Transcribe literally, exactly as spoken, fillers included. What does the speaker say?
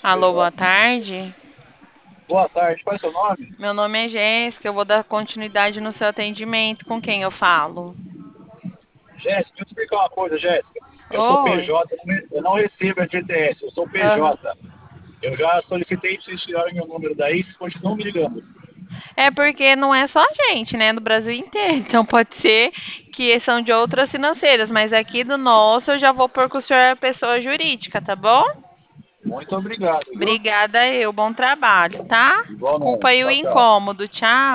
Alô, boa tarde. Boa tarde, qual é o seu nome? Meu nome é Jéssica, eu vou dar continuidade no seu atendimento. Com quem eu falo? Jéssica, deixa eu te explicar uma coisa, Jéssica. Eu sou Oi. P J, eu não re- eu não recebo F G T S, eu sou Aham. P J. Eu já solicitei para vocês tirarem meu número daí, vocês continuam me ligando. É porque não é só a gente, né? Do Brasil inteiro. Então pode ser que são de outras financeiras, mas aqui do nosso eu já vou pôr que o senhor é pessoa jurídica, tá bom? Muito obrigado, viu? Obrigada eu, bom trabalho, tá? Desculpa Igualmente. aí o Tchau, tchau. incômodo, tchau.